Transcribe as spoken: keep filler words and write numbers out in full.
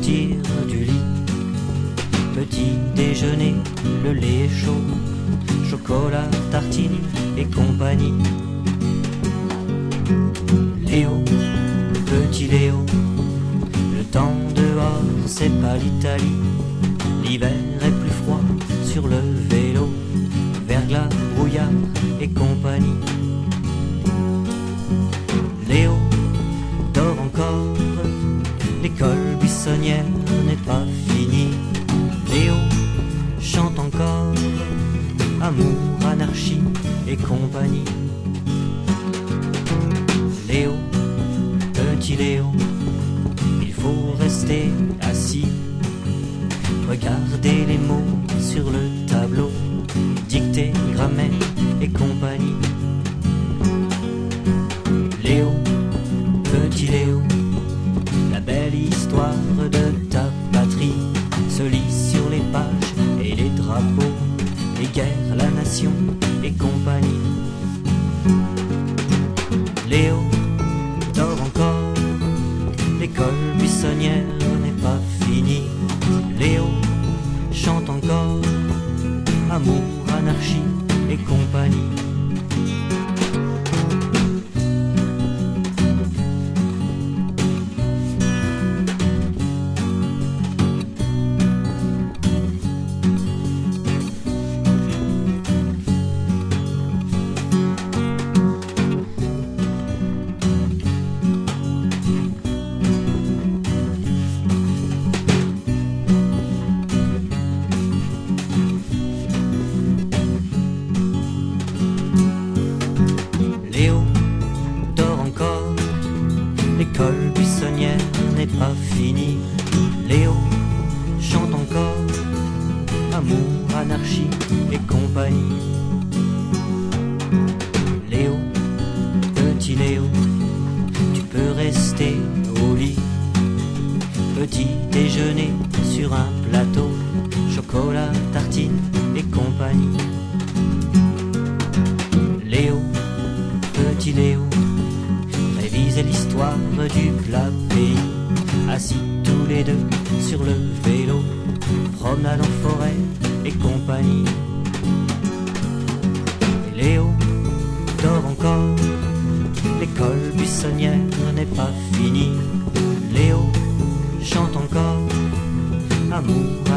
sortir du lit. Petit déjeuner, le lait est chaud, chocolat, tartine et compagnie. Léo, petit Léo, le temps dehors c'est pas l'Italie. L'hiver est plus froid sur le vélo, verglas, brouillard et compagnie. Léo dort encore, l'école buissonnière n'est pas finie. Léo chante encore, amour, anarchie et compagnie. Léo, petit Léo, il faut rester assis, regarder les mots sur le tableau, dicter, grammaire et compagnie. Léo, petit Léo, la belle histoire de ta patrie se lit sur les pages et les drapeaux, les guerres, la nation et compagnie. Léo dort encore, l'école buissonnière n'est pas finie. Léo chante encore, amour, anarchie et compagnie. L'école buissonnière n'est pas finie. Léo chante encore, amour, anarchie et compagnie. Léo, petit Léo, tu peux rester au lit. Petit déjeuner sur un plateau, chocolat, tartine et compagnie. Léo, petit Léo, réviser l'histoire du plat pays, assis tous les deux sur le vélo, promenade en forêt et compagnie. Et Léo dort encore, l'école buissonnière n'est pas finie. Léo chante encore, amour,